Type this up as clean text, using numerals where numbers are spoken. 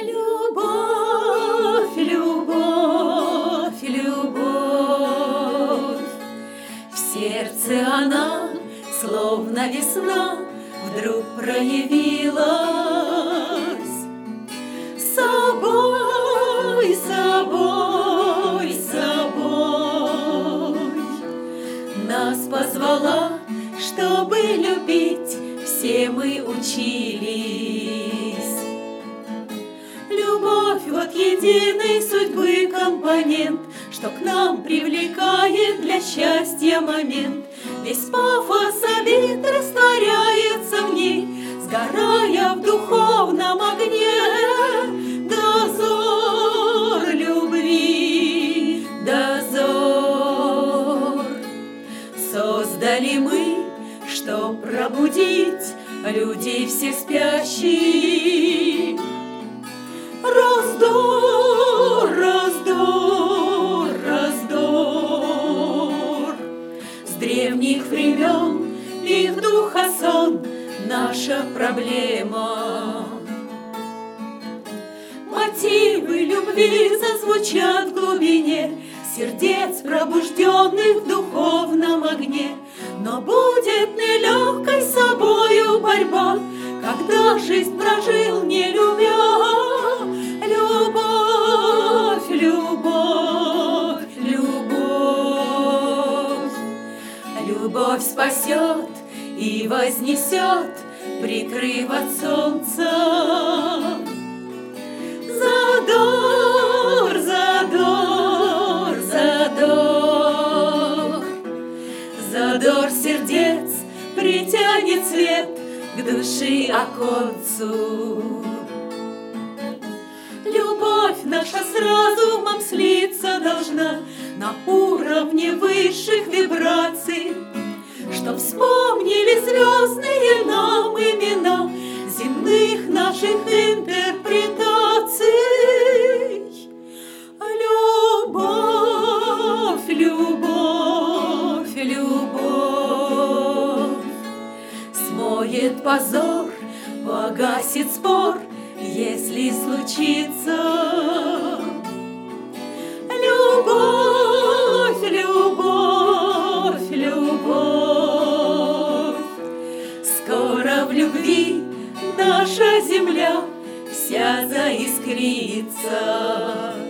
Любовь, любовь, любовь. В сердце она, словно весна, вдруг проявилась. Собой, собой, собой нас позвала, чтобы любить, все мы учились. Любовь вот единой судьбы компонент, что к нам привлекает для счастья момент. Весь пафос обид растворяется в ней, сгорая в духовном огне. Дозор любви, дозор создали мы, чтоб пробудить людей всех спящих. Раздор, раздор, раздор. С древних времен их духа сон — наша проблема. Мотивы любви зазвучат в глубине сердец, пробужденных в духовном огне. Но будет нелегкой собою борьба, когда жизнь прожил не любя. Любовь, любовь, любовь. Любовь спасет и вознесет, прикрыв от солнца. Задор, задор, задор. Задор сердец притянет свет к души оконцу. Любовь наша с разумом слиться должна на уровне высших вибраций, чтоб вспомнили звездные нам имена земных наших интерпретаций. Любовь, любовь, любовь смоет позор, погасит спор, если случится. Любовь, любовь, любовь. Скоро в любви наша земля вся заискрится.